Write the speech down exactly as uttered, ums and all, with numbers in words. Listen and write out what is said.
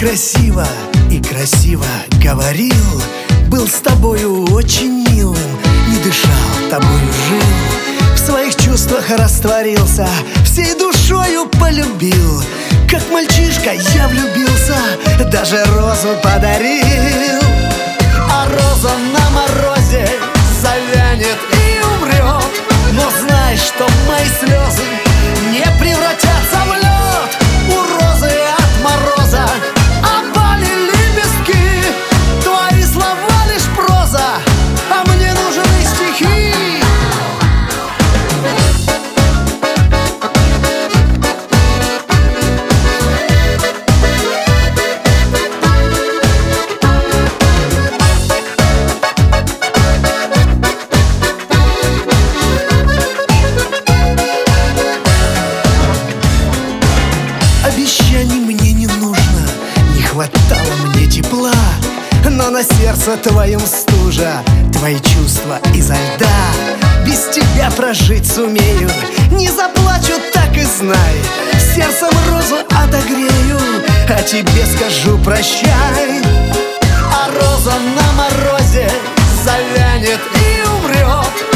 красиво и красиво говорил, был с тобою очень милым, не дышал, тобою жил, в своих чувствах растворился, всей душою полюбил. Как мальчишка я влюбился, даже розу подарил. А роза на морозе завянет и умрет, но знай, что мои слезы не превратятся в лед. У розы от мороза опали лепестки, твои слова лишь проза, а мне нужны стихи. Обещаний мне не нужно, не хватало мне тепла, но на сердце твоем стужа, твои чувства изо льда. Без тебя прожить сумею, не заплачу, так и знай. Сердцем розу отогрею, а тебе скажу прощай. А роза на морозе завянет и умрет,